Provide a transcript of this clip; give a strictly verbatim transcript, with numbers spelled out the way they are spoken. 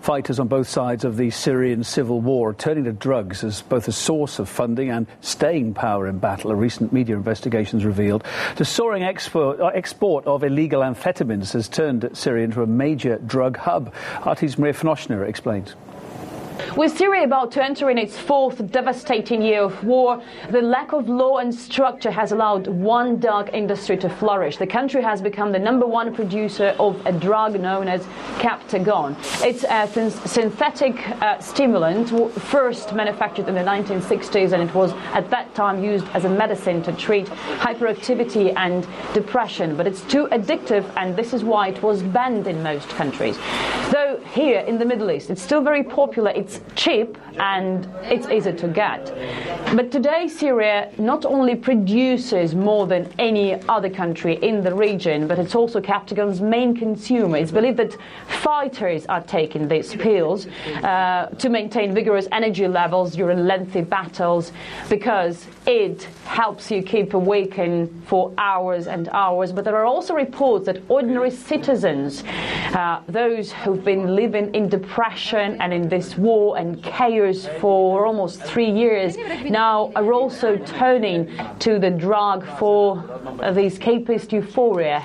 Fighters on both sides of the Syrian civil war turning to drugs as both a source of funding and staying power in battle, a recent media investigations revealed. The soaring export, uh, export of illegal amphetamines has turned Syria into a major drug hub. R T's Maria Fnoshner explains. With Syria about to enter in its fourth devastating year of war, the lack of law and structure has allowed one drug industry to flourish. The country has become the number one producer of a drug known as Captagon. It's a synthetic uh, stimulant, first manufactured in the nineteen sixties, and it was at that time used as a medicine to treat hyperactivity and depression. But it's too addictive, and this is why it was banned in most countries. Though here in the Middle East, it's still very popular. It's cheap and it's easy to get. But today Syria not only produces more than any other country in the region, but it's also Captagon's main consumer. It's believed that fighters are taking these pills uh, to maintain vigorous energy levels during lengthy battles, because it helps you keep awakened for hours and hours. But there are also reports that ordinary citizens, uh, those who've been living in depression and in this war and chaos for almost three years, now are also turning to the drug for uh, the escapist euphoria.